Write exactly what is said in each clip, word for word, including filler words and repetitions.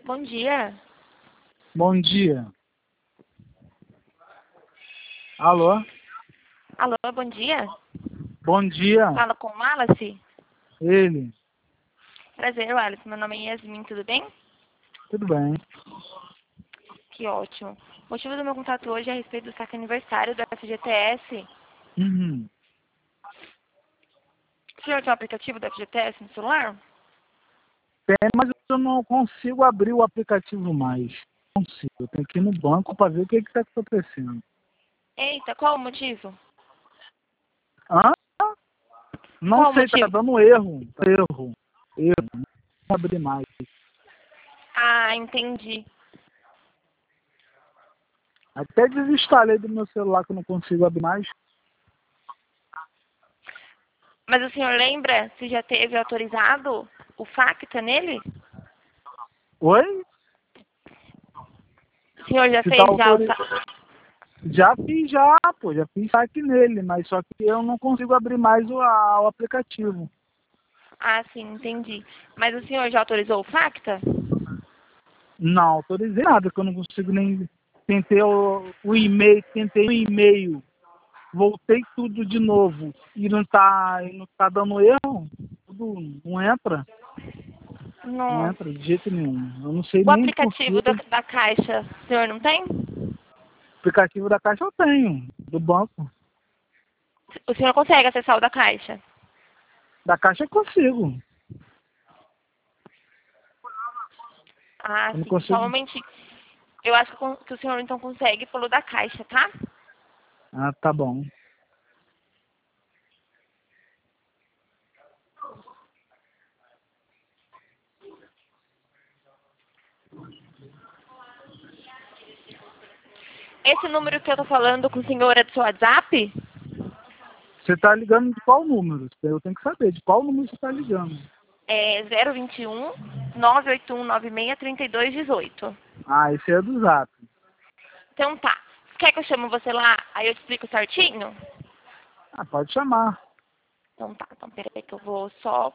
Bom dia. Bom dia. Alô? Alô, bom dia. Bom dia. Fala com o Wallace? Ele. Prazer, Wallace. Meu nome é Yasmin, tudo bem? Tudo bem. Que ótimo. O motivo do meu contato hoje é a respeito do saque aniversário do F G T S. Uhum. O senhor tem o aplicativo do F G T S no celular? Tem, mas eu não consigo abrir o aplicativo mais. Não consigo. Eu tenho que ir no banco para ver o que está acontecendo. Eita, qual o motivo? Hã? Não Qual o sei, tá motivo? dando erro. Erro. Erro. Não vou abrir mais. Ah, entendi. Até desinstalei do meu celular que eu não consigo abrir mais. Mas o senhor lembra se já teve autorizado o FACTA nele? Oi? O senhor já Se tá fez já o autorizado. sa... Já fiz, já, pô. Já fiz saque nele, mas só que eu não consigo abrir mais o, a- o aplicativo. Ah, sim, entendi. Mas o senhor já autorizou o FACTA? Não autorizei nada, que eu não consigo nem. Tentei o, o e-mail, tentei o e-mail, voltei tudo de novo e não tá, e não tá dando erro, tudo não entra, não Nossa. entra de jeito nenhum. Eu não sei O nem porquê. aplicativo da, da Caixa, o senhor não tem? O aplicativo da Caixa eu tenho, do banco. O senhor consegue acessar o da Caixa? Da Caixa eu consigo. Ah, Eu não sim. consigo. Somente, eu acho que, con- que o senhor então consegue pelo da Caixa, tá? Ah, tá bom. Esse número que eu tô falando com o senhor é do seu WhatsApp? Você tá ligando de qual número? Eu tenho que saber de qual número você tá ligando. É zero vinte e um, nove oito um nove seis, trinta e dois dezoito. Ah, esse é do Zap. Então tá. Quer que eu chame você lá? Aí eu te explico certinho? Ah, pode chamar. Então tá. Então peraí que eu vou só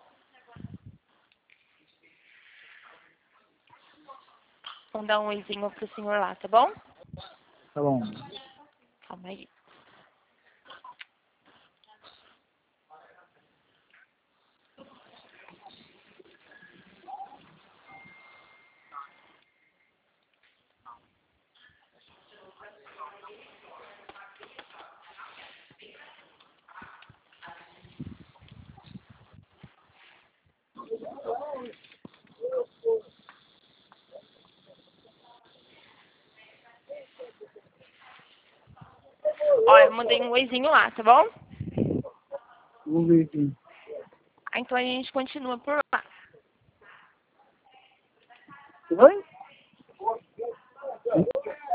mandar um oizinho pro senhor lá, tá bom? Tá bom. Calma aí. Ó, eu mandei um oizinho lá, tá bom? Vamos ver aqui. Ah, então a gente continua por lá. Oi?